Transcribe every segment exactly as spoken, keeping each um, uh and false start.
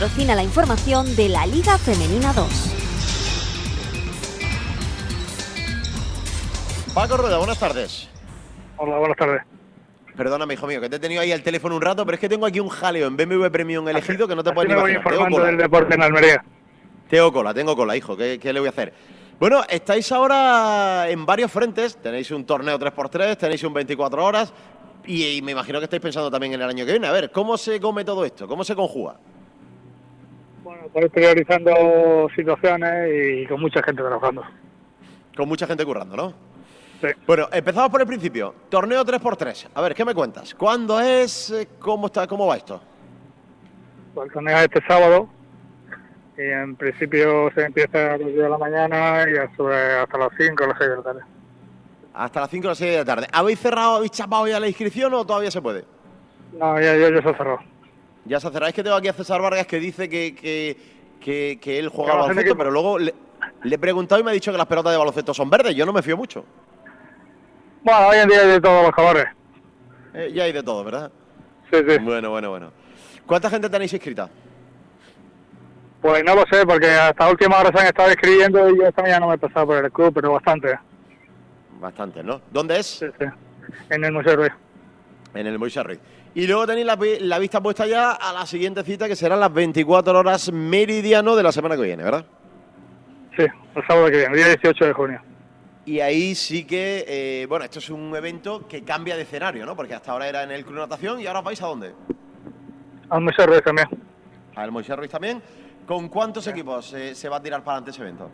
patrocina la información de la Liga Femenina dos. Paco Rueda, buenas tardes. Hola, buenas tardes. Perdóname, hijo mío, que te he tenido ahí el teléfono un rato, pero es que tengo aquí un jaleo en B M W Premium elegido que no te puedes ni imaginar. Estoy informando del deporte en Almería. Tengo cola, tengo cola, hijo. ¿Qué, ¿Qué le voy a hacer? Bueno, estáis ahora en varios frentes. Tenéis un torneo tres por tres, tenéis un veinticuatro horas y, y me imagino que estáis pensando también en el año que viene. A ver, ¿cómo se come todo esto? ¿Cómo se conjuga? Bueno, estoy priorizando situaciones y con mucha gente trabajando. Con mucha gente currando, ¿no? Sí. Bueno, empezamos por el principio. Torneo tres por tres. A ver, ¿qué me cuentas? ¿Cuándo es? ¿Cómo está? ¿Cómo va esto? Pues el torneo es este sábado y en principio se empieza a las diez de la mañana y hasta, hasta las cinco o las seis de la tarde. Hasta las cinco o las seis de la tarde. ¿Habéis cerrado, habéis chapado ya la inscripción o todavía se puede? No, ya, ya, ya se ha cerrado. Ya se ha cerrado. Es que tengo aquí a César Vargas que dice que, que, que, que él juega Que va a baloncesto, hacer pero luego le, le he preguntado y me ha dicho que las pelotas de baloncesto son verdes. Yo no me fío mucho. Bueno, hoy en día hay de todos los colores. Eh, ya hay de todo, ¿verdad? Sí, sí. Bueno, bueno, bueno. ¿Cuánta gente tenéis inscrita? Pues no lo sé, porque hasta última hora se han estado escribiendo y yo esta mañana no me he pasado por el club, pero bastante. Bastante, ¿no? ¿Dónde es? Sí, sí. En el Museo Ruiz. En el Moisés Ruiz. Y luego tenéis la, la vista puesta ya a la siguiente cita, que serán las veinticuatro horas meridiano de la semana que viene, ¿verdad? Sí, el sábado que viene, el día dieciocho de junio. Y ahí sí que, eh, bueno, esto es un evento que cambia de escenario, ¿no? Porque hasta ahora era en el Club Natación y ahora os vais ¿a dónde? Al Museo Ruiz también. Al Moisés Ruiz también. ¿Con cuántos equipos eh, se va a tirar para adelante ese evento?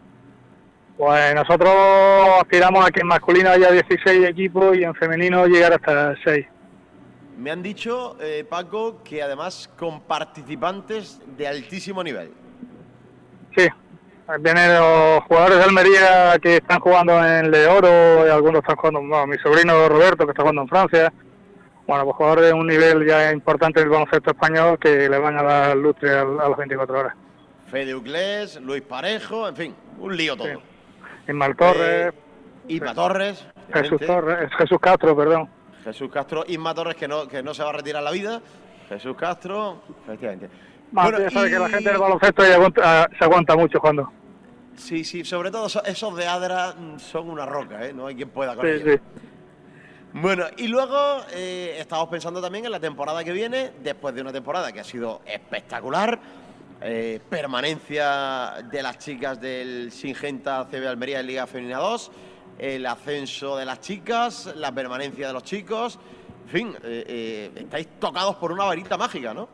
Pues nosotros aspiramos a que en masculino haya dieciséis equipos y en femenino llegar hasta seis. Me han dicho, eh, Paco, que además con participantes de altísimo nivel. Sí, vienen los jugadores de Almería que están jugando en Le Oro, y algunos están jugando, bueno, mi sobrino Roberto que está jugando en Francia. Bueno, pues jugadores de un nivel ya importante del baloncesto español que le van a dar lustre a, a las veinticuatro horas. Fede Uclés, Luis Parejo, en fin, un lío todo. Sí. Ismael Torres. Eh, Isma sí. Torres. Jesús Torres, Jesús Castro, perdón. Jesús Castro, Isma Torres, que no, que no se va a retirar la vida. Jesús Castro, efectivamente. Bueno, ya sabe y... que la gente del baloncesto ya aguanta, se aguanta mucho jugando. Sí, sí, sobre todo esos de Adra son una roca, ¿eh? No hay quien pueda con sí, ellos. Sí. Bueno, y luego eh, estamos pensando también en la temporada que viene, después de una temporada que ha sido espectacular, eh, permanencia de las chicas del Singenta C B Almería en Liga Femenina dos, el ascenso de las chicas, la permanencia de los chicos, en fin, eh, eh, estáis tocados por una varita mágica, ¿no?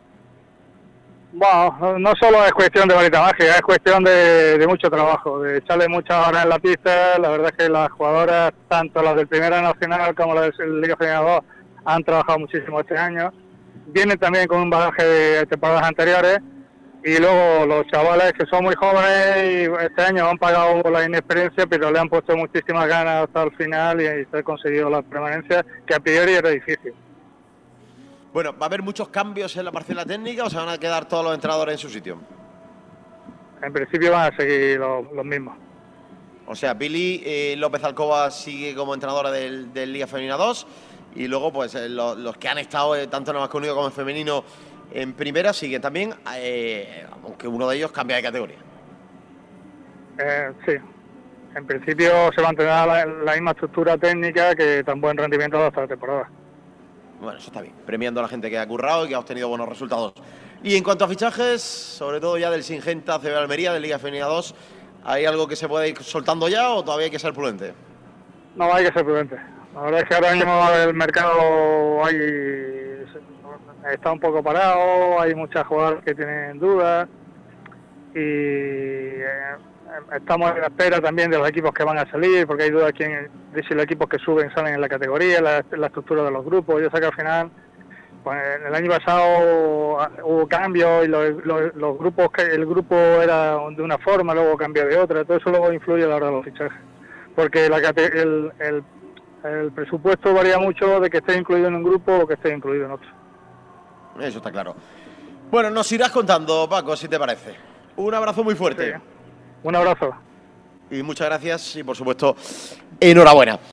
Bueno, no solo es cuestión de varita mágica, es cuestión de, de mucho trabajo, de echarle muchas horas en la pista. La verdad es que las jugadoras, tanto las del Primera Nacional como las de Liga Femenina dos, han trabajado muchísimo este año. Vienen también con un bagaje de temporadas anteriores. Y luego los chavales que son muy jóvenes y este año han pagado la inexperiencia, pero le han puesto muchísimas ganas hasta el final y, y se ha conseguido la permanencia, que a priori era difícil. Bueno, ¿va a haber muchos cambios en la parcela técnica o se van a quedar todos los entrenadores en su sitio? En principio van a seguir los, los mismos. O sea, Pili eh, López Alcoba sigue como entrenadora del, del Liga Femenina dos y luego pues eh, los, los que han estado eh, tanto en el masculino como en femenino en primera siguen también, eh, aunque uno de ellos cambia de categoría. Eh, sí, en principio se mantendrá la, la misma estructura técnica que tan buen rendimiento ha dado hasta la temporada. Bueno, eso está bien, premiando a la gente que ha currado y que ha obtenido buenos resultados. Y en cuanto a fichajes, sobre todo ya del Singenta C B Almería, de Liga Femenina dos, ¿hay algo que se puede ir soltando ya o todavía hay que ser prudente? No, hay que ser prudente. La verdad es que ahora mismo el mercado hay, está un poco parado, hay muchas jugadoras que tienen dudas y eh, estamos en la espera también de los equipos que van a salir, porque hay dudas quién, de si los equipos que suben salen en la categoría, la, la estructura de los grupos. Yo sé que al final, pues el año pasado hubo cambios y los, los, los grupos, que el grupo era de una forma, luego cambió de otra, todo eso luego influye a la hora de los fichajes, porque la, el, el, el presupuesto varía mucho de que esté incluido en un grupo o que esté incluido en otro. Eso está claro. Bueno, nos irás contando, Paco, si te parece. Un abrazo muy fuerte. Sí. Un abrazo. Y muchas gracias y, por supuesto, enhorabuena.